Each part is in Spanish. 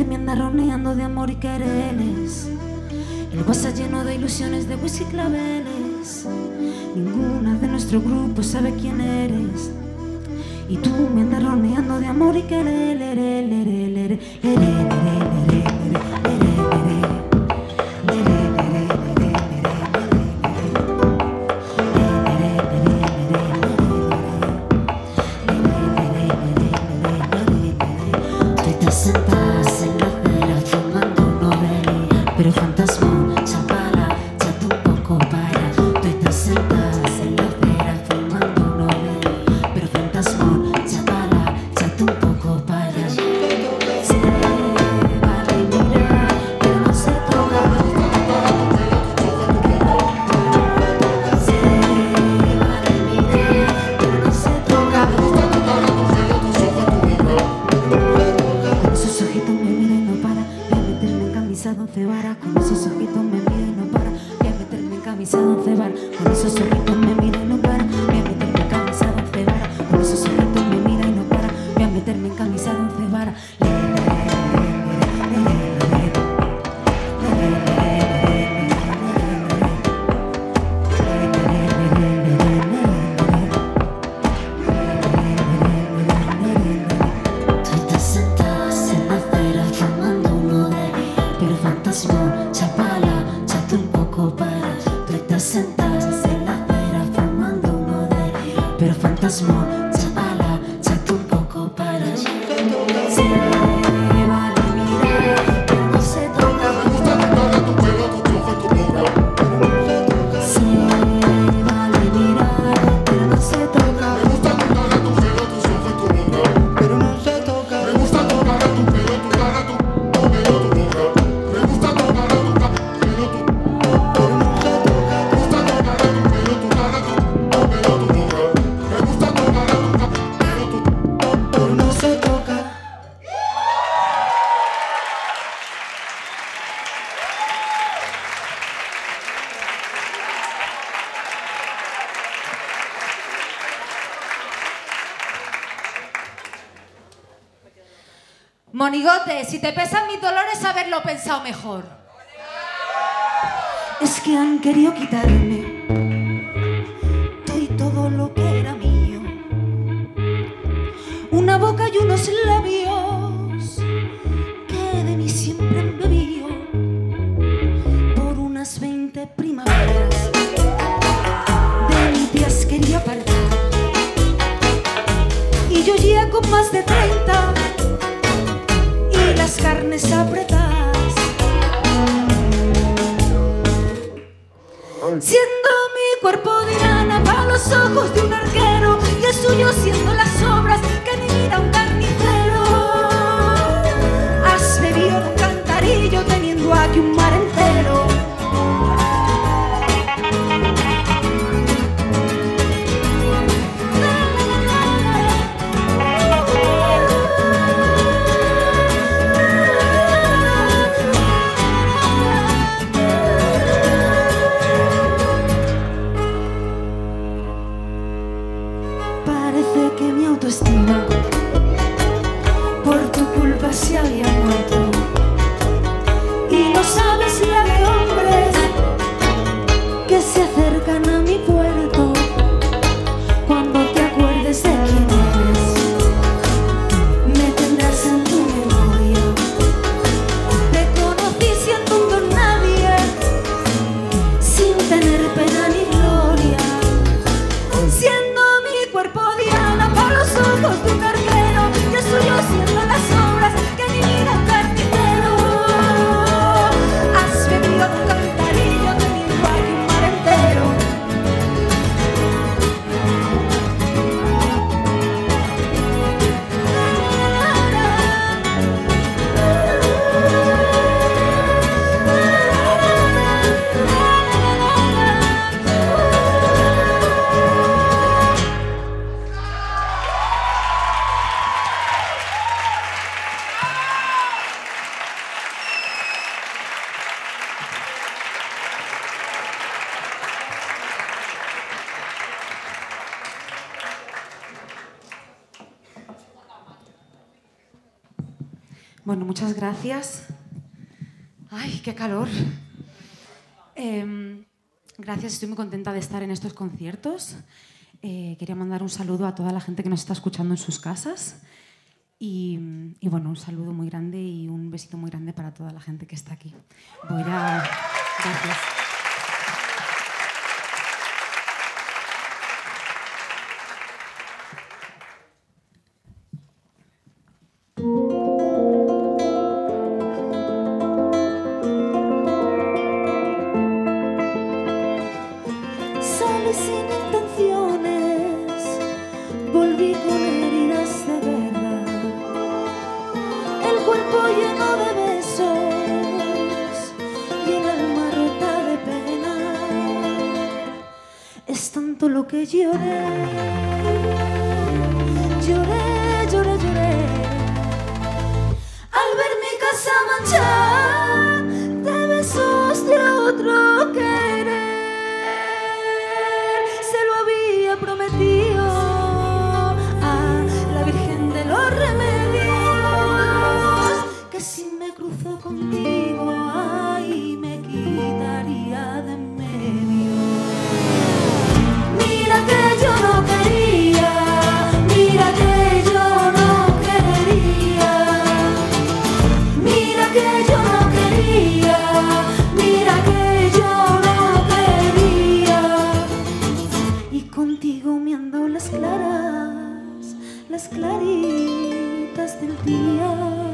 me anda roneando de amor y quereres. El WhatsApp lleno de ilusiones de whisky y claveles. Ninguna de nuestro grupo sabe quién eres. Y tú me andas roneando de amor y quereres. Sentas en la acera fumando un Nobel, pero fantasma, chapala, chate un poco para. Tú estás sentas en la acera fumando un Nobel, pero fantasma, chapala, chate un poco para. Se vale mirar, pero no se toca. Se vale mirar, pero no se toca. Esos ojitos me miran y no para. Voy a meterme en camisa de 11 varas. Con esos ojitos me miran y no para. Voy a meterme en camisa de 11 varas. Con esos ojitos me miran y no para. Voy a meterme en camisa de 11 varas. Con esos ojitos me miran y no para. Voy a meterme en camisa de 11 varas. Chapala, chate un poco para. Tú estás sentada en la acera fumando uno de. Pero fantasma, chapala, chate un poco para. Se vale mirar, pero no se toca. Se vale mirar, pero no se toca. Pero no se toca. Me gusta tocar a tu pelo, tu cara, tu pelo, tu boca. Me gusta tocar a tu pelo, tu Pero no se toca. Me gusta tocar a tu pelo, tu cara, tu pelo, tu boca. Me gusta tocar a tu pelo, tu Pero no se toca. Monigote, si te pesan mis dolores, haberlo pensado mejor. Es que han querido quitarme todo lo que era mío. Una boca y unos labios que de mí siempre han bebido. Por unas 20 primaveras de mí te has querido apartar. Y yo ya con más de 30 y las carnes apretadas. Siendo mi cuerpo de lana para los ojos de un arquero y el suyo siendo las obras que mira un carnicero. Has bebido de un cantarillo teniendo aquí un mar entero. Parece que mi autoestima por tu culpa se había muerto y no sabes Bueno, muchas gracias. ¡Ay, qué calor! Gracias, estoy muy contenta de estar en estos conciertos. Quería mandar un saludo a toda la gente que nos está escuchando en sus casas. Y bueno, un saludo muy grande y un besito muy grande para toda la gente que está aquí. Gracias. Salí sin intenciones, volví con heridas de guerra, el cuerpo lleno de besos y el alma rota de pena. Es tanto lo que lloré, lloré, lloré, lloré, al ver mi casa manchada de besos de otro querer. Prometido a la Virgen de los Remedios que si me cruzo contigo, ay, me quitaría de en medio. Mira que yo no quería, mira que yo no quería, mira que yo no quería, mira que yo no quería. Y contigo me han dado las claras, las claritas del día.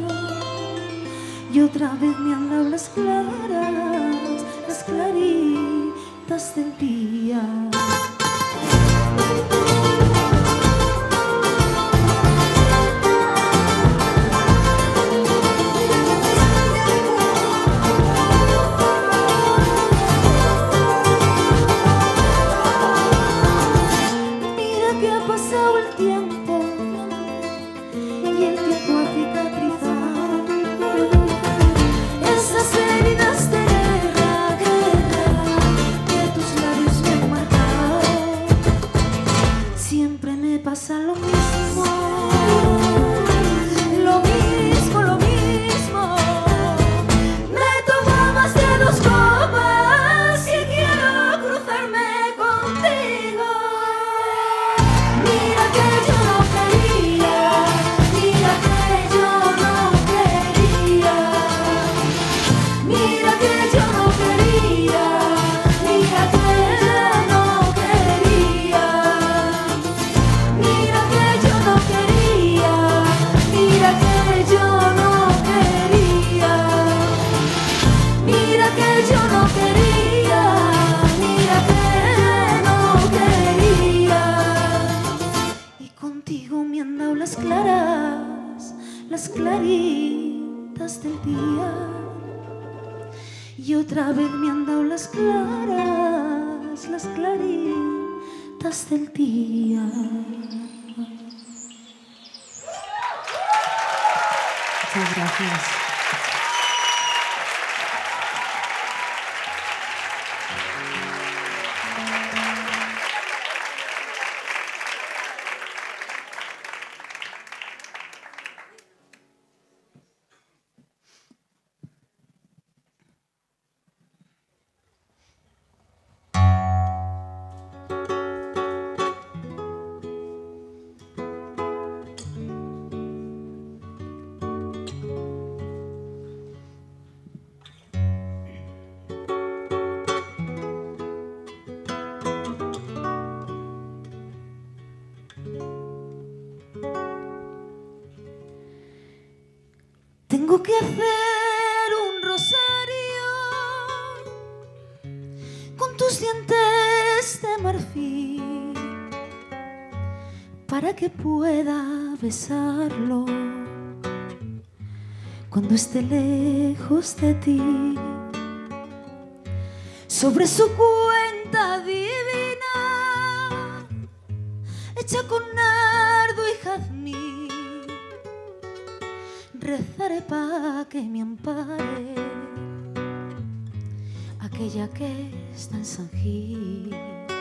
Y otra vez me han dado las claras, las claritas del día. Pasa lo mismo, lo mismo, lo mismo. Me tomo más de 2 copas y quiero cruzarme contigo. Mira que yo no quería, mira que yo no quería, mira que yo no quería, mira que no quería. Mira que yo no quería, mira que yo no quería, mira que yo no quería, mira que no quería. Y contigo me han dado las claras, las claritas del día. Y otra vez me han dado las claras, las claritas del día. Muchas gracias. Tengo que hacer un rosario con tus dientes de marfil para que pueda besarlo cuando esté lejos de ti. Sobre su cuenta divina, hecha con nardo y jazmín, rezaré pa' que me ampare aquella que está en San Gil.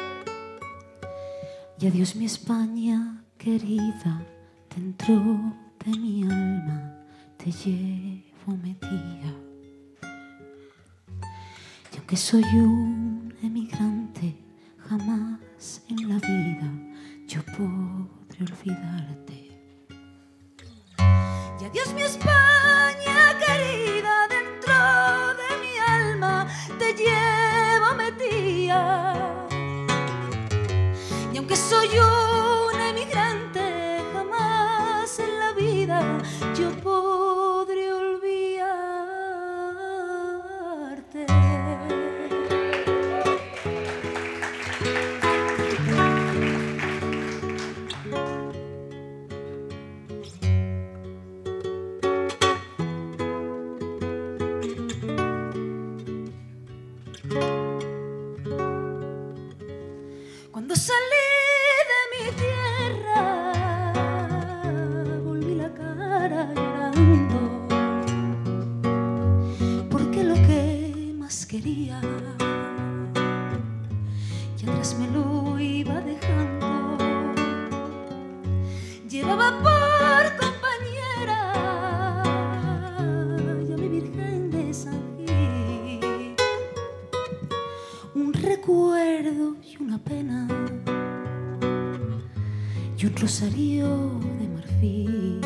Y adiós mi España querida, dentro de mi alma te llevo metida. Y aunque soy un emigrante, jamás en la vida yo podré olvidarte. Y adiós mi España querida, dentro de mi alma te llevo metida. Y aunque soy un emigrante, jamás en la vida yo podré olvidarte. Cuando salí de mi tierra, volví la cara llorando, porque lo que más quería y atrás me lo iba dejando. Llevaba por compañera y a mi Virgen de San Gil, un recuerdo y una pena y un rosario de marfil.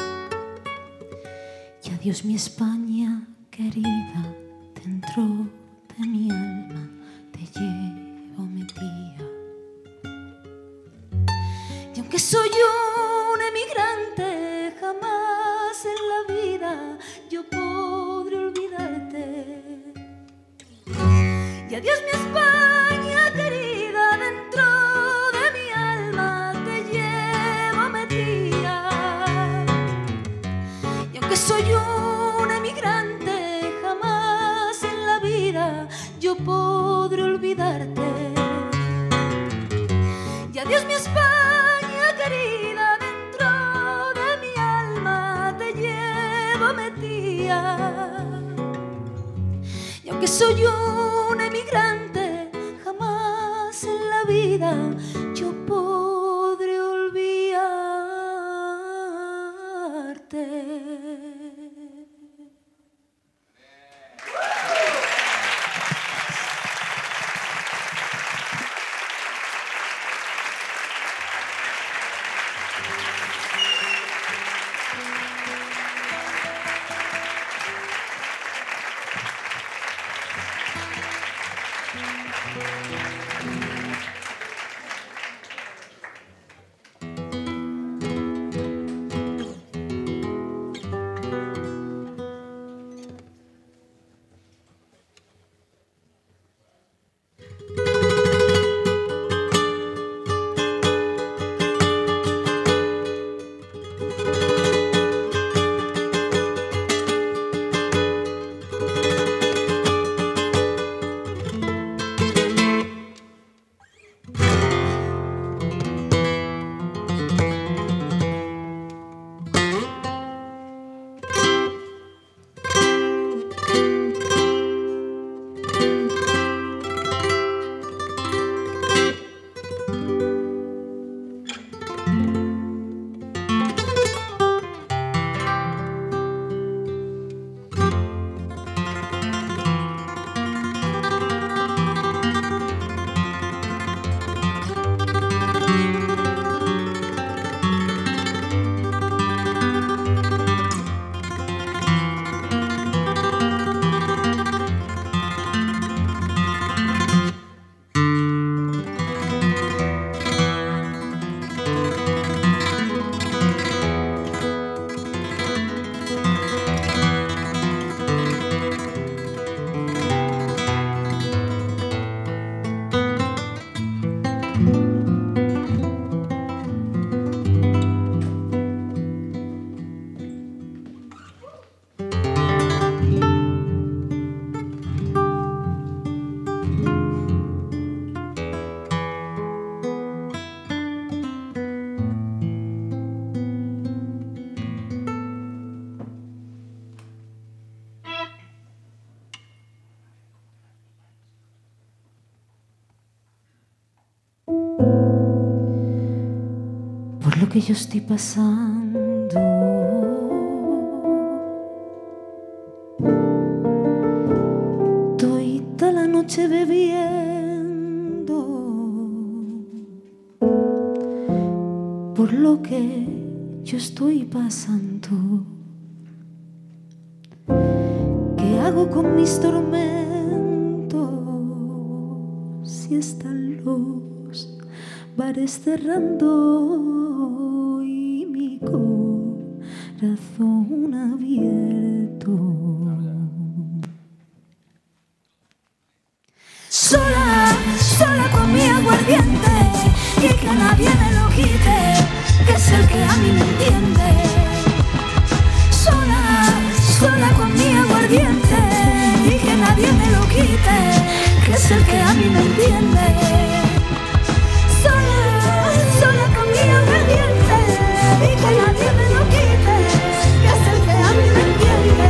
Y adiós mi España querida, dentro de mi alma te llevo metida. Y aunque soy un emigrante, jamás en la vida yo podré olvidarte. Y adiós mi España querida, dentro de mi alma te llevo metida. Y aunque soy un emigrante, jamás en la vida yo podré olvidarte. Y adiós mi España querida, dentro de mi alma te llevo metida. Y aunque soy un emigrante, jamás en la vida yo podré olvidarte. Por lo que yo estoy pasando, noche bebiendo por lo que yo estoy pasando. ¿Qué hago con mis tormentos si están los bares cerrando y mi corazón abierto? Sola, sola con mi aguardiente y que nadie me lo quite, que es el que a mí me entiende. Sola, sola con mi aguardiente y que nadie me lo quite, que es el que a mí me entiende. Sola, sola con mi aguardiente y que nadie me lo quite, que es el que a mí me entiende.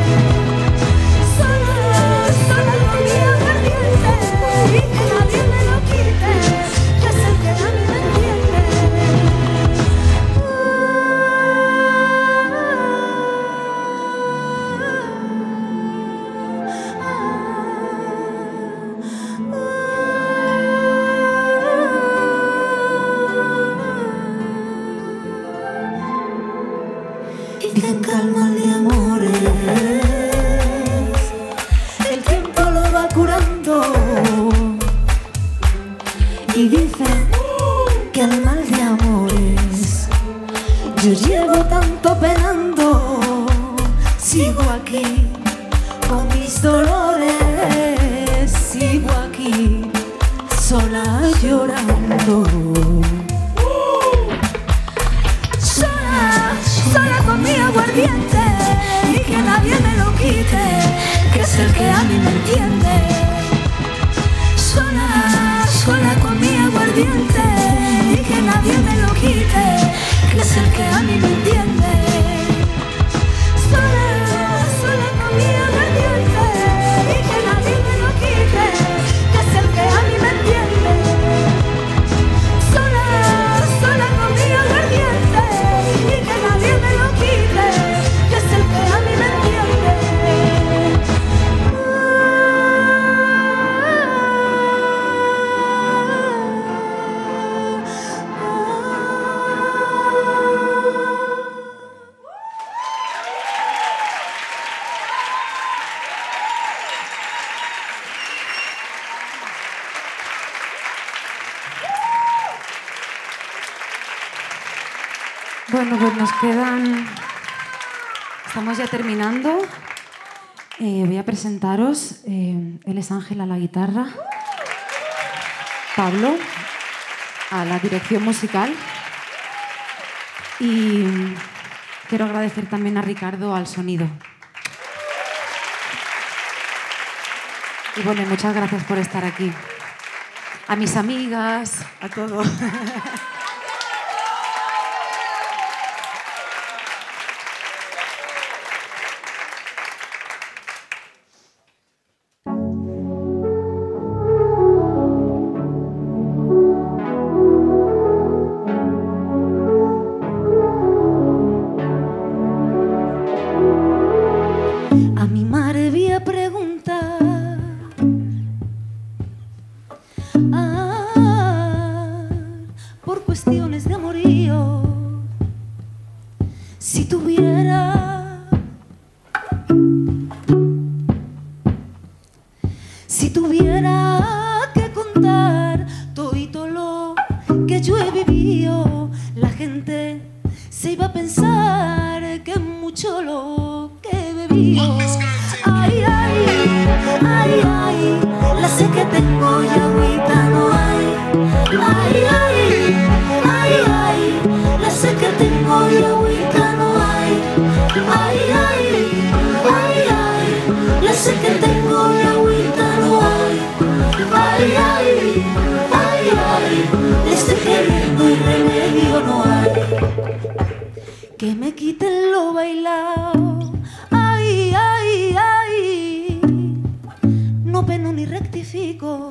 Sola, sola con mi aguardiente y que nadie me lo quite, que es el que a mí me entiende. Dicen calma de amores, el tiempo lo va curando. Y dicen que el mal de amores yo llevo tanto penando. Sigo aquí con mis dolores, sigo aquí sola llorando. Sola, sola con mi aguardiente y que nadie me lo quite, que es el que a mí me entiende. Sola, sola con mi aguardiente y que nadie me lo quite, que es el que a mí me entiende. Sola, sola con mi aguardiente y que nadie me lo quite, que es el que a mí me entiende. Sola, sola con mi aguardiente y que nadie me lo quite, que es el que a mí me entiende. Bueno, pues nos quedan... Estamos ya terminando. Voy a presentaros. Él es Ángel a la guitarra, Pablo a la dirección musical y quiero agradecer también a Ricardo al sonido. Y bueno, muchas gracias por estar aquí. A mis amigas, a todos. A mi madre vi a preguntar por cuestiones de amorío si tuviera que contar todito lo que yo he vivido, la gente se iba a pensar que es mucho lo que he bebido. Ay, ay, ay, ay, la sé que tengo y agüita no hay. Ay, ay, ay, ay, la sé que tengo y agüita no hay. Ay, ay, ay, ay, la sé que tengo y agüita no hay. Ay, ay, ay, ay, le estoy queriendo y remedio no hay. Que me quiten lo bailado. Ay, ay, ay, no peno ni rectifico.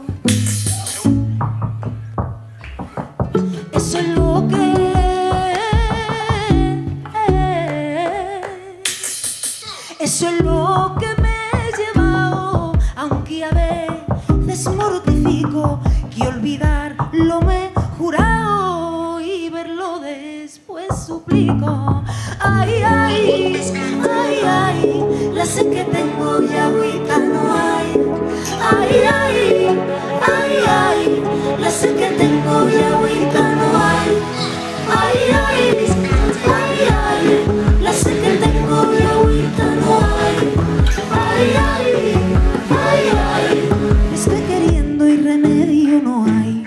Eso es lo que eso es lo que me he llevado, aunque a veces lo me he jurado y verlo después suplico. Ay, ay, ay, ay, la sed que tengo y agüita no hay. Ay, ay, ay, ay, la sed que tengo y agüita no hay. Ay, ay, ay, ay, la sed que tengo y agüita no hay. Ay, ay, ay, ay, estoy queriendo y remedio no hay.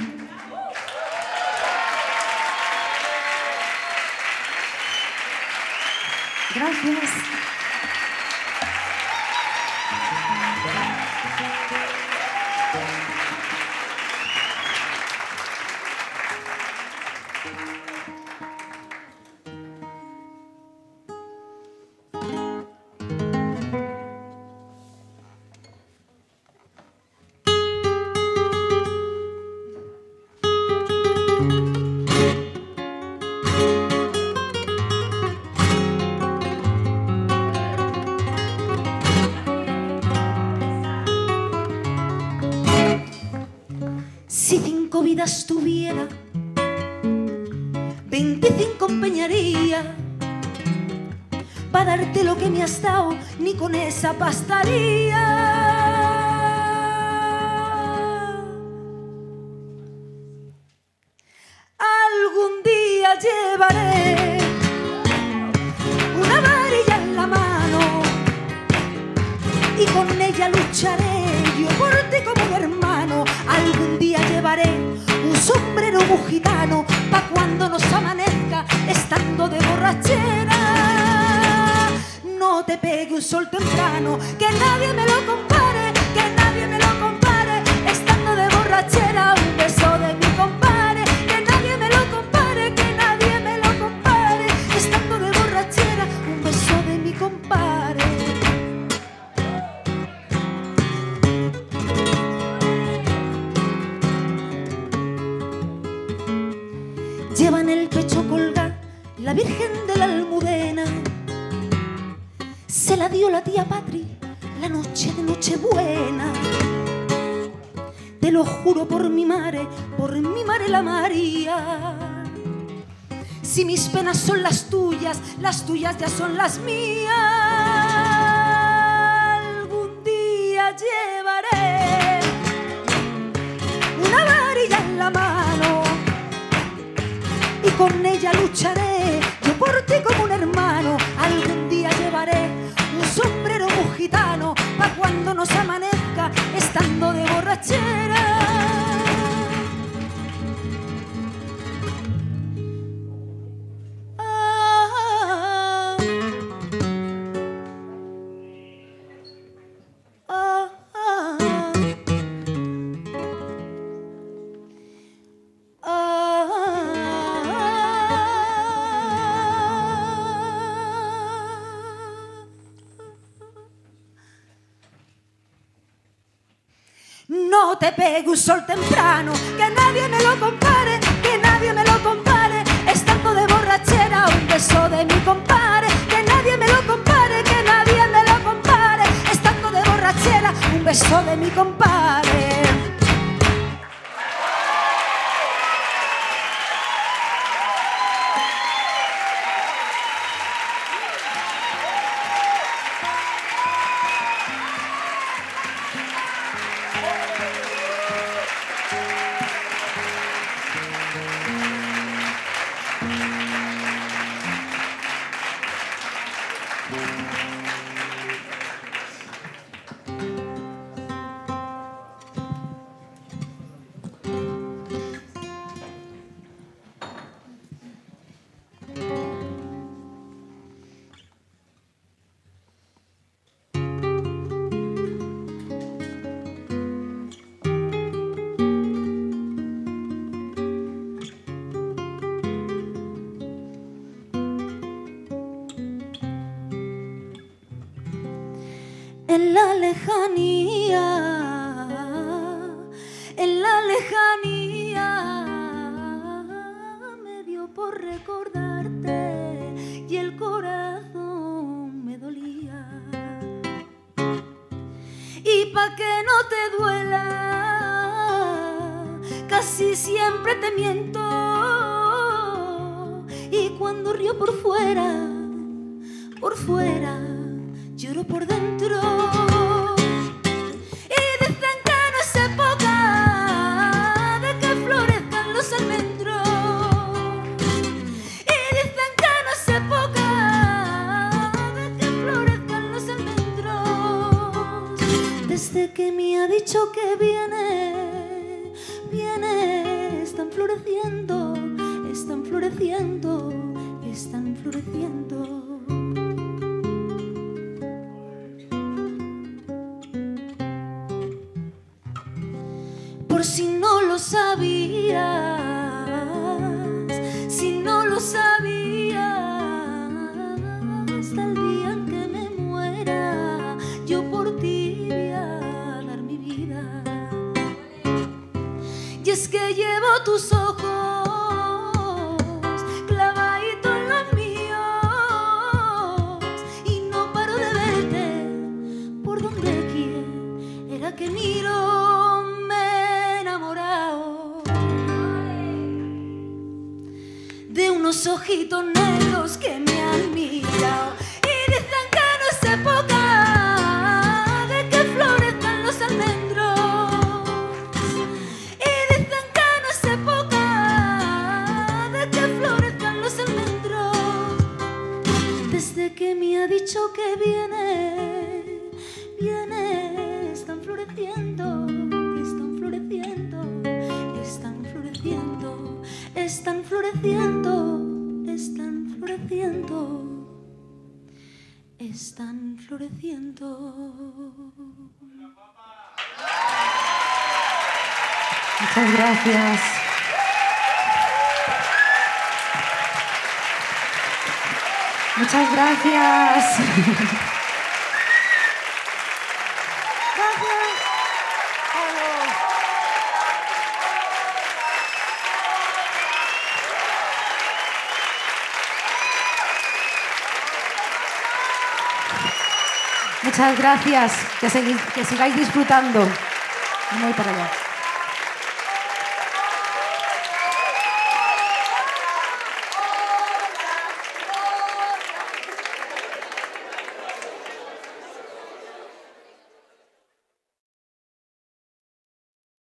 Gracias. Si 5 vidas tuviera, 25 empeñaría para darte lo que me has dado, ni con esa bastaría. Algún día llevaré una varilla en la mano y con ella lucharé yo por ti como un hermano. Algún día llevaré un sombrero muy gitano pa' cuando nos amanezca estando de borrachera. No te pegue un sol temprano, que nadie me lo compare, que nadie me lo compare, estando de borrachera. Un beso de mi compadre, que nadie me lo compare, que nadie me lo compare, estando de borrachera. Un beso de mi compadre. Lleva en el pecho colgada la Virgen de la Almudena. Se la dio la tía Patri la noche de Nochebuena. Te lo juro por mi madre la María. Si mis penas son las tuyas ya son las mías. Algún día llevaré una varilla en la mano y con ella lucharé yo por ti como un hermano. Algún día llevaré un sombrero muy gitano pa' cuando nos amanezca estando de borrachera. No te pegue un sol temprano, que nadie me lo compare, que nadie me lo compare, estando de borrachera. Un beso de mi compadre, que nadie me lo compare, que nadie me lo compare, estando de borrachera. Un beso de mi compadre. En la lejanía, me dio por recordarte y el corazón me dolía. Y pa' que no te duela, casi siempre te miento. Y cuando río por fuera, lloro por dentro. Y dicen que no es época de que florezcan los almendros. Y dicen que no es época de que florezcan los almendros. Desde que me ha dicho que viene, están floreciendo, están floreciendo, están floreciendo. Por si no lo sabías, si no lo sabías, hasta el día en que me muera, yo por ti voy a dar mi vida. Y es que llevo tus ojos clavaditos en los míos y no paro de verte por donde quiera que miro. Me he enamorado de unos ojitos negros que me han mirado y dicen que no es época de que florezcan los almendros. Y dicen que no es época de que florezcan los almendros. Desde que me ha dicho que viene, están floreciendo, están floreciendo, están floreciendo, están floreciendo, están floreciendo, están floreciendo. Muchas gracias. Muchas gracias. Muchas gracias. Que sigáis disfrutando. Me voy para allá.